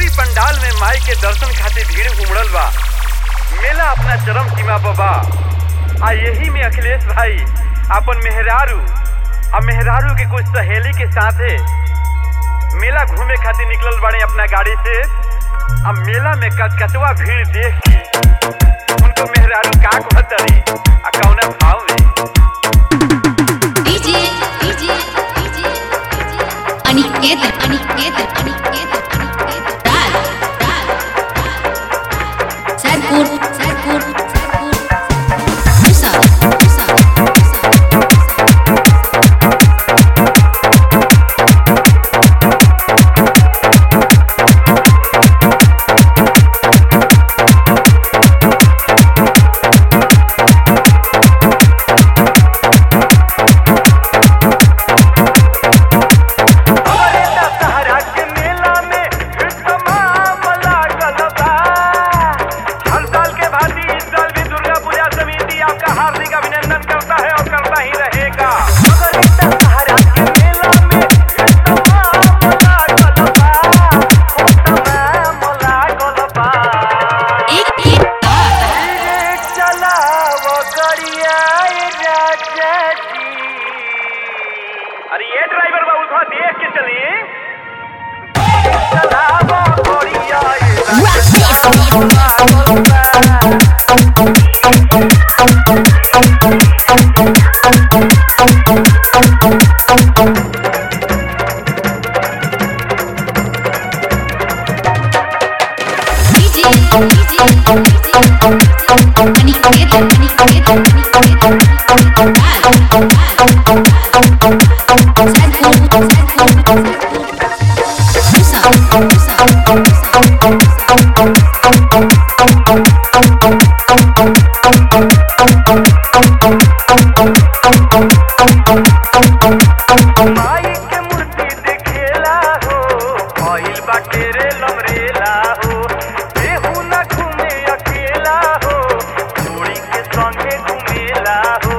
पूरी पंडाल में माई के दर्शन खातिर भीड़ उमड़ल बा। मेला अपना चरम सीमा पर बा। आ यही में अखिलेश भाई अपन मेहरारू के कुछ सहेली के साथे मेला घूमे खातिर निकलल बाड़े अपना गाड़ी से। अब मेला में कचकचवा भीड़ देख के उनको मेहरारू का कहतरी आ कौना भाव में अरे ये ड्राइवर बाबू थोड़ा देख के चलिए। माई के मूर्ति देखेला हो भइल बाटे रे लमरेला हो केहू ना घूमे अकेला हो जोड़ी के संगे घूमेला हो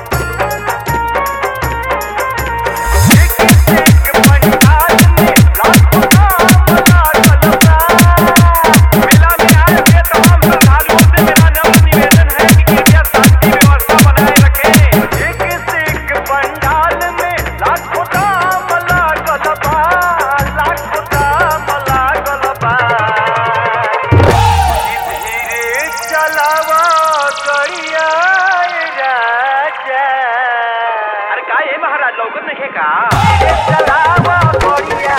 एक पंडाल में लाखों नाम लागल बा। मेला में आए हुए तमाम श्रद्धालुओं से मेरा नम्र निवेदन है कि कृपया शांति व्यवस्था बनाए रखें। एक पंडाल में लाखों दाम लागल बा, लाखों दाम लागल बा। धीरे चलावा गड़िया राजा। अरे का ये महाराज लौकत नहीं है का? चलावा गड़िया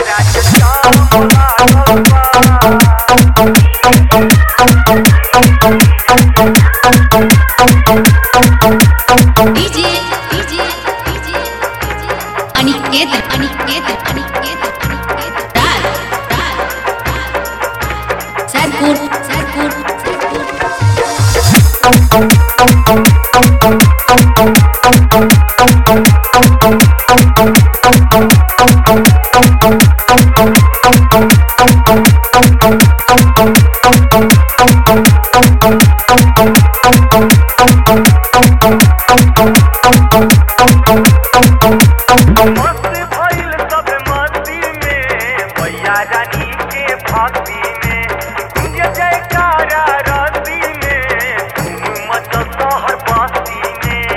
मस्त भइल सब मस्ती में मैया रानी के भक्ति में गुंजे जयकारा रस्ती में धूम मचल शहर बस्ती में।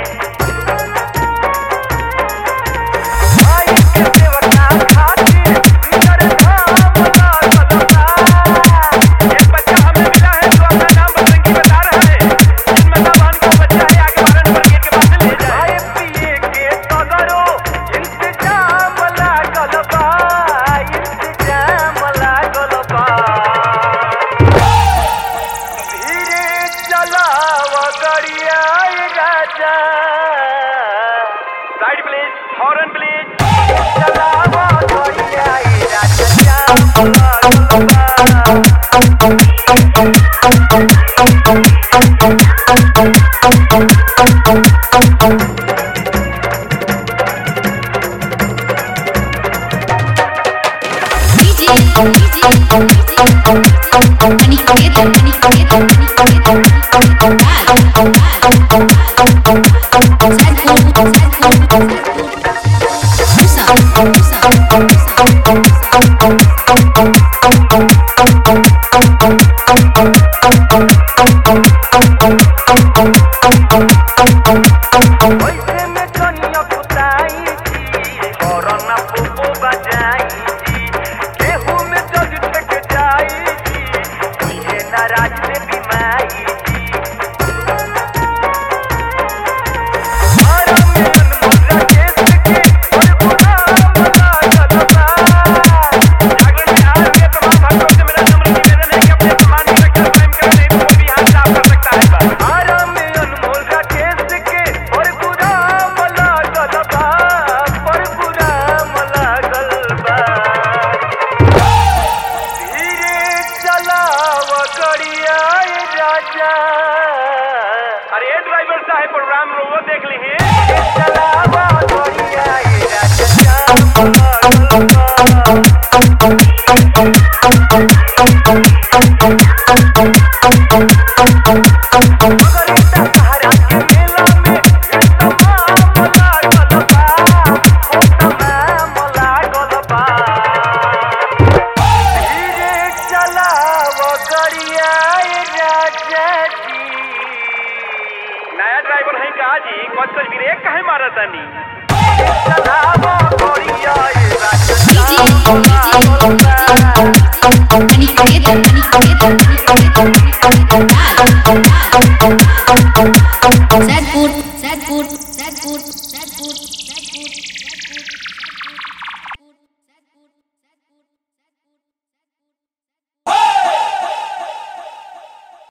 माई के सेवका खातिर निकर धाम लागल बा। एक बच्चा हमें मिला है जो अपना नाम बजरंगी बता रहा है। जिसमें भगवान का बच्चा है आगे बारन पर गेट के पास ले जाए। पिए के तगरो इंतजाम लागल बा, इंतजाम लागल बा। धीरे चलावा गड़िया राजा। Side please, horn please. चलावा गड़िया राजा, जाम लागल बा। Musa. अपना पोपो बजाई जी गेहूं में जज तक जाई जी ये नाराज में भी माई जी हमारा मिलन मुर्रा केस के और गुलाम लागलबा जागरण में आज के तमाम भक्तों से मेरा नम्र निवेदन है कि अपने सम्मान की रक्षा स्वयं करें नहीं तो कोई भी हाथ साफ कर सकता है बस हमारा मिलन मुर्रा केस के और गुलाम लागलबा पर गुलाम लागलबा धीरे चलाव गड़िया राजा अरे ड्राइवर साहब प्रोग्राम रोवो देख ली चलावा गड़िया मगर इतना सहारा के मेला में तमाम लागलबा तमाम लागलबा धीरे चलाव गड़िया राजा जी नया ड्राइवर है का जी कुछ ब्रेक काहे मारत तानी चलाव गड़िया राजा